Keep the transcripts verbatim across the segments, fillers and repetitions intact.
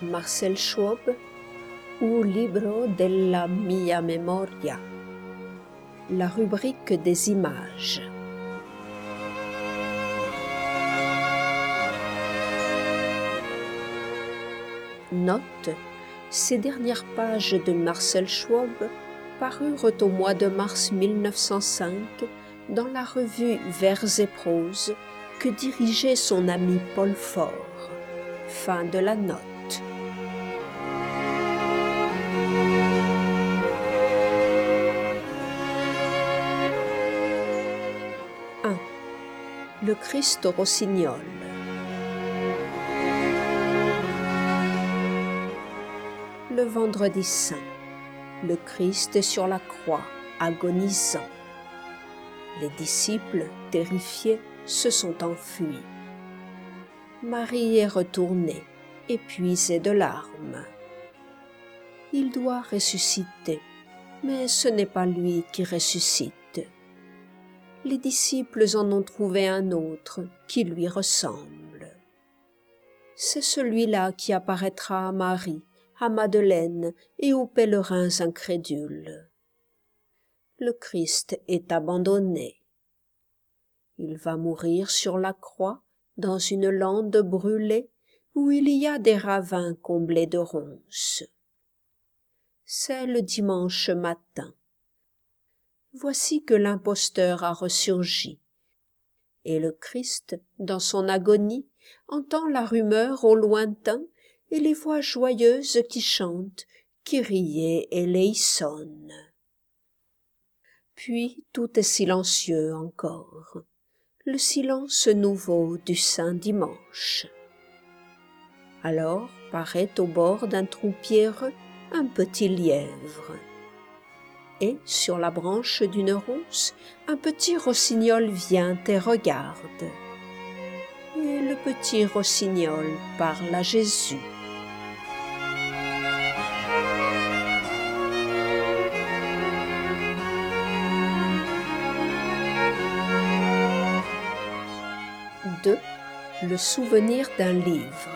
Marcel Schwob, ou Libro della mia memoria, la rubrique des images. Note, ces dernières pages de Marcel Schwob parurent au mois de mars mille neuf cent cinq dans la revue Vers et prose que dirigeait son ami Paul Faure. Fin de la note. un. Le Christ au rossignol. Le vendredi saint, le Christ est sur la croix, agonisant. Les disciples, terrifiés, se sont enfuis. Marie est retournée, épuisée de larmes. Il doit ressusciter, mais ce n'est pas lui qui ressuscite. Les disciples en ont trouvé un autre qui lui ressemble. C'est celui-là qui apparaîtra à Marie, à Madeleine et aux pèlerins incrédules. Le Christ est abandonné. Il va mourir sur la croix, dans une lande brûlée, où il y a des ravins comblés de ronces. C'est le dimanche matin. Voici que l'imposteur a ressurgi, et le Christ, dans son agonie, entend la rumeur au lointain et les voix joyeuses qui chantent « Kyrie eleison ». Puis tout est silencieux encore, le silence nouveau du saint dimanche. Alors paraît au bord d'un trou pierreux un petit lièvre. Et, sur la branche d'une ronce, un petit rossignol vient et regarde. Et le petit rossignol parle à Jésus. deux. Le souvenir d'un livre.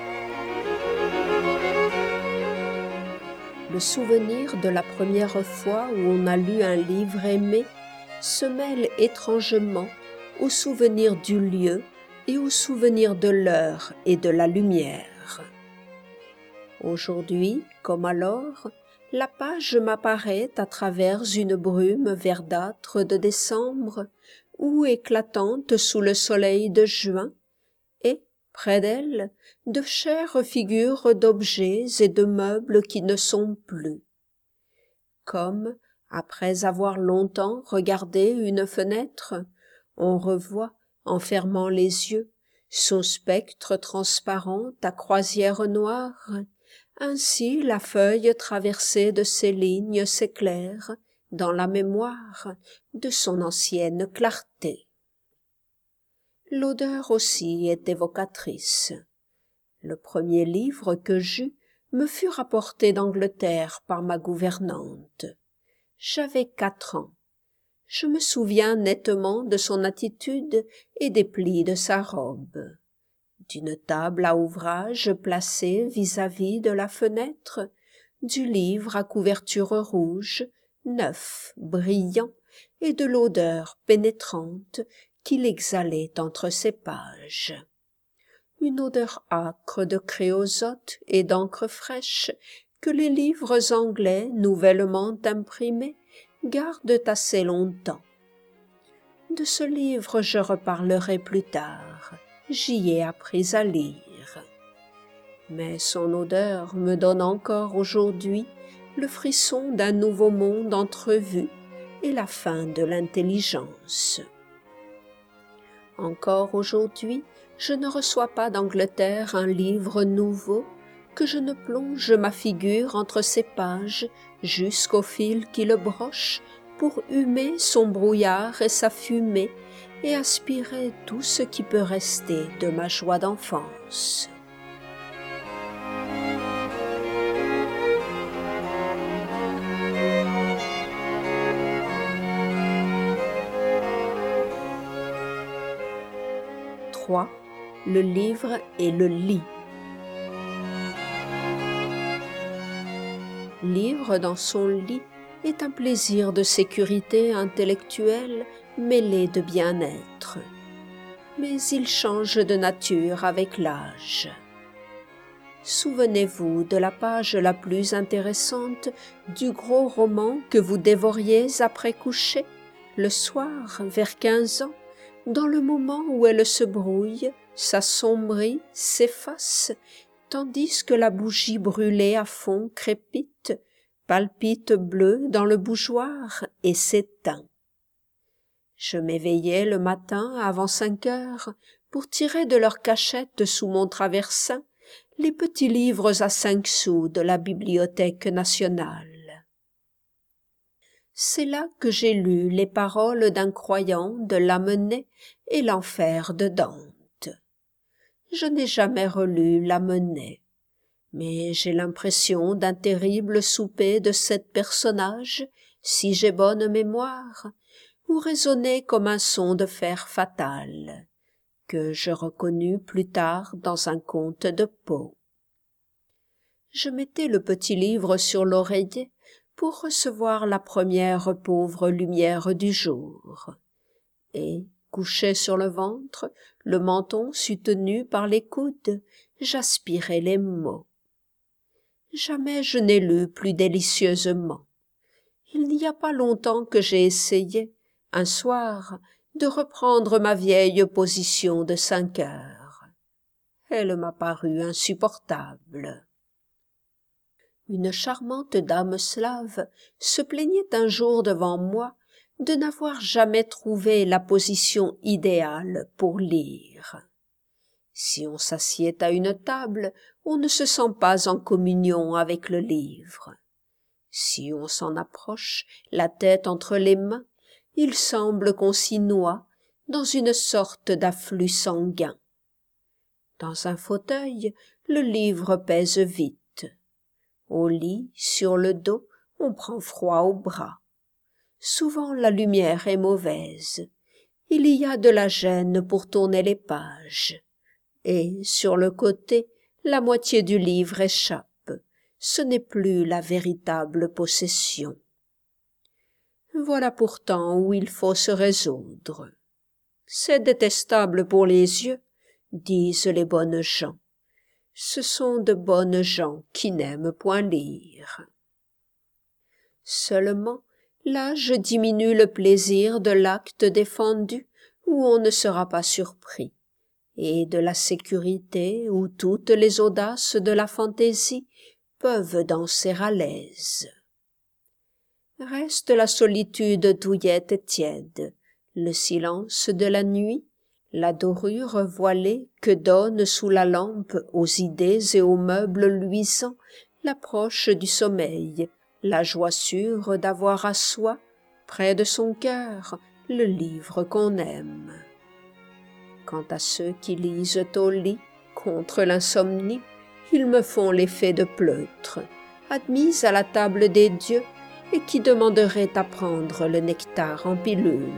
Le souvenir de la première fois où on a lu un livre aimé se mêle étrangement au souvenir du lieu et au souvenir de l'heure et de la lumière. Aujourd'hui, comme alors, la page m'apparaît à travers une brume verdâtre de décembre ou éclatante sous le soleil de juin, et, près d'elle, de chères figures d'objets et de meubles qui ne sont plus. Comme, après avoir longtemps regardé une fenêtre, on revoit, en fermant les yeux, son spectre transparent à croisière noire, ainsi la feuille traversée de ces lignes s'éclaire, dans la mémoire, de son ancienne clarté. L'odeur aussi est évocatrice. Le premier livre que j'eus me fut rapporté d'Angleterre par ma gouvernante. J'avais quatre ans. Je me souviens nettement de son attitude et des plis de sa robe. D'une table à ouvrage placée vis-à-vis de la fenêtre, du livre à couverture rouge, neuf, brillant, et de l'odeur pénétrante qu'il exhalait entre ses pages. Une odeur âcre de créosote et d'encre fraîche que les livres anglais nouvellement imprimés gardent assez longtemps. De ce livre je reparlerai plus tard, j'y ai appris à lire. Mais son odeur me donne encore aujourd'hui le frisson d'un nouveau monde entrevu et la fin de l'intelligence. Encore aujourd'hui, je ne reçois pas d'Angleterre un livre nouveau, que je ne plonge ma figure entre ses pages jusqu'au fil qui le broche pour humer son brouillard et sa fumée et aspirer tout ce qui peut rester de ma joie d'enfance. trois. Le livre et le lit. Lire dans son lit est un plaisir de sécurité intellectuelle mêlé de bien-être. Mais il change de nature avec l'âge. Souvenez-vous de la page la plus intéressante du gros roman que vous dévoriez après coucher, le soir, vers quinze ans, dans le moment où elle se brouille, s'assombrit, s'efface, tandis que la bougie brûlée à fond crépite, palpite bleue dans le bougeoir et s'éteint. Je m'éveillais le matin avant cinq heures pour tirer de leur cachette sous mon traversin les petits livres à cinq sous de la Bibliothèque nationale. C'est là que j'ai lu les paroles d'un croyant de Lamennais et l'enfer de Dante. Je n'ai jamais relu Lamennais, mais j'ai l'impression d'un terrible souper de sept personnages, si j'ai bonne mémoire, où résonnait comme un son de fer fatal, que je reconnus plus tard dans un conte de Poe. Je mettais le petit livre sur l'oreiller pour recevoir la première pauvre lumière du jour, et, couché sur le ventre, le menton soutenu par les coudes, j'aspirais les mots. Jamais je n'ai lu plus délicieusement. Il n'y a pas longtemps que j'ai essayé, un soir, de reprendre ma vieille position de cinq heures. Elle m'a paru insupportable. Une charmante dame slave se plaignait un jour devant moi de n'avoir jamais trouvé la position idéale pour lire. Si on s'assied à une table, on ne se sent pas en communion avec le livre. Si on s'en approche, la tête entre les mains, il semble qu'on s'y noie dans une sorte d'afflux sanguin. Dans un fauteuil, le livre pèse vite. Au lit, sur le dos, on prend froid au bras. Souvent la lumière est mauvaise. Il y a de la gêne pour tourner les pages. Et, sur le côté, la moitié du livre échappe. Ce n'est plus la véritable possession. Voilà pourtant où il faut se résoudre. C'est détestable pour les yeux, disent les bonnes gens. Ce sont de bonnes gens qui n'aiment point lire. Seulement, l'âge diminue le plaisir de l'acte défendu où on ne sera pas surpris, et de la sécurité où toutes les audaces de la fantaisie peuvent danser à l'aise. Reste la solitude douillette et tiède, le silence de la nuit, la dorure voilée que donne sous la lampe aux idées et aux meubles luisants l'approche du sommeil, la joie sûre d'avoir à soi, près de son cœur, le livre qu'on aime. Quant à ceux qui lisent au lit, contre l'insomnie, ils me font l'effet de pleutres, admis à la table des dieux, et qui demanderaient à prendre le nectar en pilule.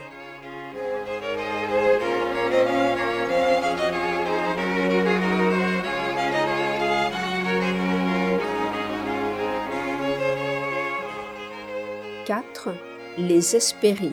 quatre. Les Hespérides.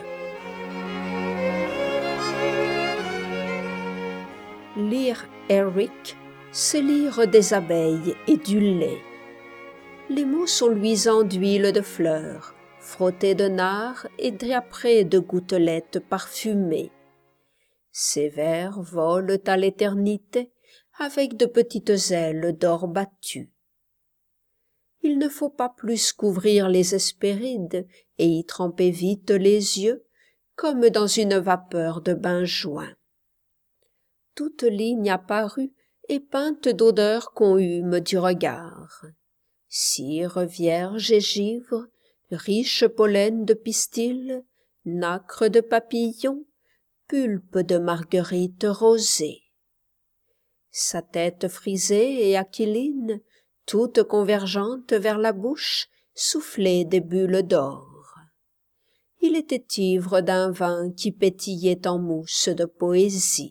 Lire Eric, c'est lire des abeilles et du lait. Les mots sont luisants d'huile de fleurs, frottés de nard et diaprés de gouttelettes parfumées. Ces vers volent à l'éternité avec de petites ailes d'or battu. Il ne faut pas plus qu'ouvrir les Hespérides et y tremper vite les yeux, comme dans une vapeur de benjoin. Toute ligne apparue est peinte d'odeurs qu'on hume du regard. Cire vierge et givre, riche pollen de pistil, nacre de papillon, pulpe de marguerite rosée. Sa tête frisée et aquiline, toute convergente vers la bouche, soufflait des bulles d'or. Il était ivre d'un vin qui pétillait en mousse de poésie.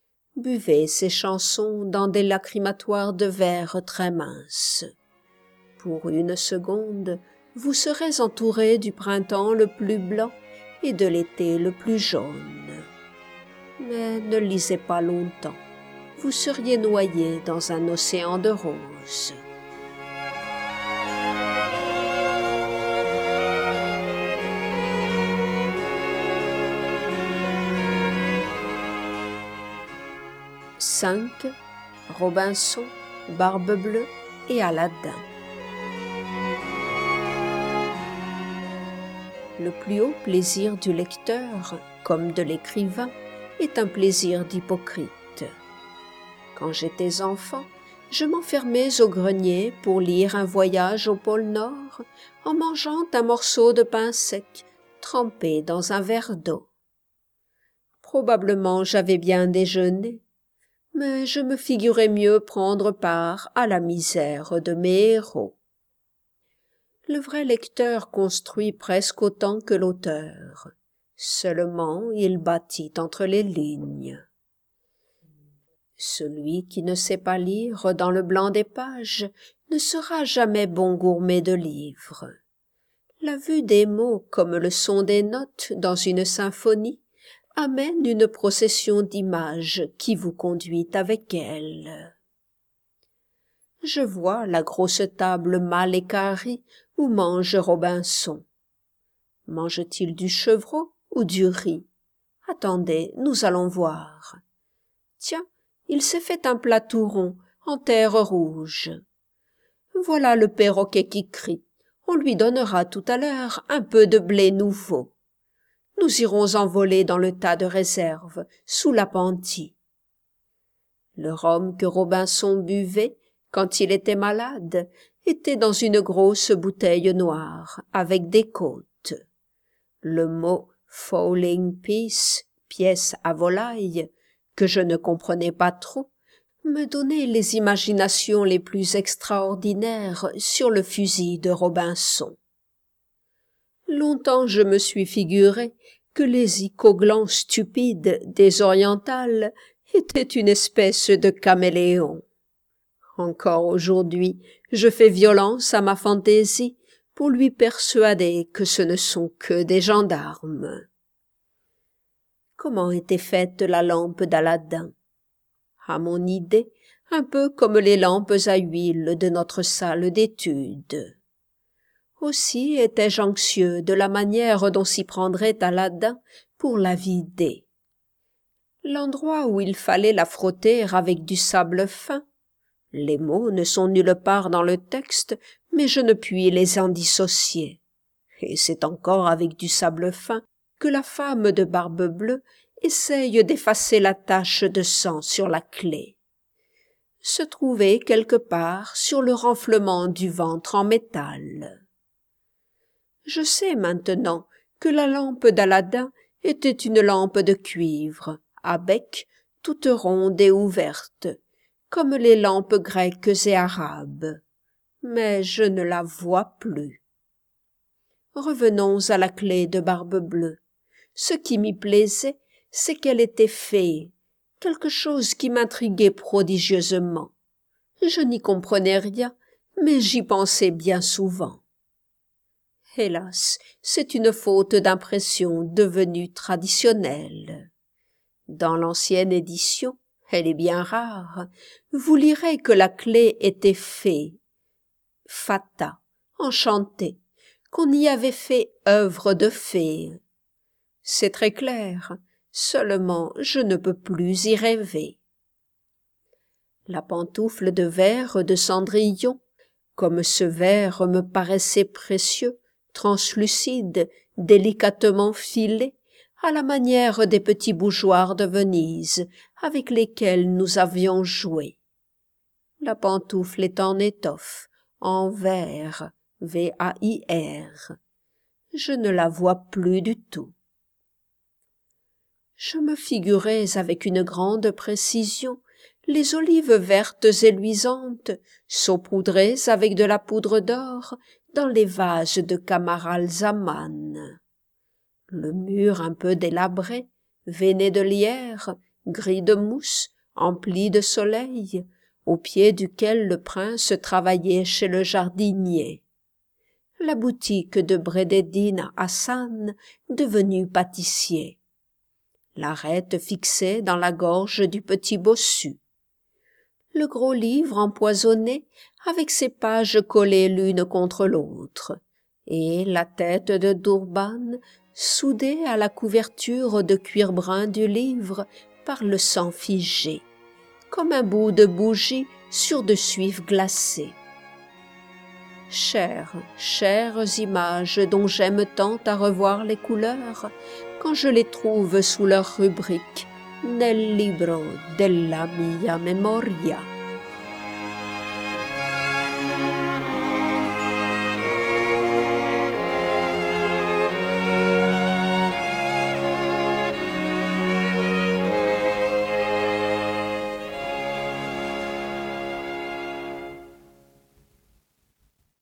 Buvait ses chansons dans des lacrymatoires de verre très minces. Pour une seconde, vous serez entouré du printemps le plus blanc et de l'été le plus jaune. Mais ne lisez pas longtemps, vous seriez noyé dans un océan de roses. cinq. Robinson, Barbe-Bleue et Aladdin. Le plus haut plaisir du lecteur, comme de l'écrivain, est un plaisir d'hypocrite. Quand j'étais enfant, je m'enfermais au grenier pour lire Un voyage au pôle Nord en mangeant un morceau de pain sec trempé dans un verre d'eau. Probablement j'avais bien déjeuné, mais je me figurais mieux prendre part à la misère de mes héros. Le vrai lecteur construit presque autant que l'auteur, seulement il bâtit entre les lignes. Celui qui ne sait pas lire dans le blanc des pages ne sera jamais bon gourmet de livres. La vue des mots comme le son des notes dans une symphonie amène une procession d'images qui vous conduit avec elle. Je vois la grosse table mal équarrie où mange Robinson. Mange-t-il du chevreau ou du riz? Attendez, nous allons voir. Tiens, il s'est fait un plat tout rond, en terre rouge. Voilà le perroquet qui crie. On lui donnera tout à l'heure un peu de blé nouveau. Nous irons envoler dans le tas de réserve, sous l'appentis. Le rhum que Robinson buvait, quand il était malade, était dans une grosse bouteille noire, avec des côtes. Le mot « fowling piece », pièce à volaille, que je ne comprenais pas trop, me donnait les imaginations les plus extraordinaires sur le fusil de Robinson. Longtemps je me suis figuré que les icoglands stupides des orientales étaient une espèce de caméléons. Encore aujourd'hui, je fais violence à ma fantaisie pour lui persuader que ce ne sont que des gendarmes. Comment était faite la lampe d'Aladin? À mon idée, un peu comme les lampes à huile de notre salle d'études. Aussi étais-je anxieux de la manière dont s'y prendrait Aladin pour la vider. L'endroit où il fallait la frotter avec du sable fin, les mots ne sont nulle part dans le texte, mais je ne puis les en dissocier. Et c'est encore avec du sable fin que la femme de Barbe-Bleue essaye d'effacer la tache de sang sur la clé. Se trouvait quelque part sur le renflement du ventre en métal. Je sais maintenant que la lampe d'Aladin était une lampe de cuivre, à bec, toute ronde et ouverte, comme les lampes grecques et arabes. Mais je ne la vois plus. Revenons à la clé de Barbe-Bleue. Ce qui m'y plaisait, c'est qu'elle était fée, quelque chose qui m'intriguait prodigieusement. Je n'y comprenais rien, mais j'y pensais bien souvent. Hélas, c'est une faute d'impression devenue traditionnelle. Dans l'ancienne édition, elle est bien rare, vous lirez que la clé était fée, fata, enchantée, qu'on y avait fait œuvre de fée. C'est très clair, seulement je ne peux plus y rêver. La pantoufle de verre de Cendrillon, comme ce verre me paraissait précieux, translucide, délicatement filé, à la manière des petits bougeoirs de Venise avec lesquels nous avions joué. La pantoufle est en étoffe, en verre, V A I R. Je ne la vois plus du tout. Je me figurais avec une grande précision les olives vertes et luisantes, saupoudrées avec de la poudre d'or, dans les vases de Camaralzaman. Le mur un peu délabré, veiné de lierre, gris de mousse, empli de soleil, au pied duquel le prince travaillait chez le jardinier. La boutique de Brédédine Hassan, devenu pâtissier. L'arête fixée dans la gorge du petit bossu. Le gros livre empoisonné, avec ses pages collées l'une contre l'autre, et la tête de Dourban, soudée à la couverture de cuir brun du livre par le sang figé, comme un bout de bougie sur de suif glacé. Chères, chères images dont j'aime tant à revoir les couleurs, quand je les trouve sous leur rubrique « Nel libro della mia memoria ».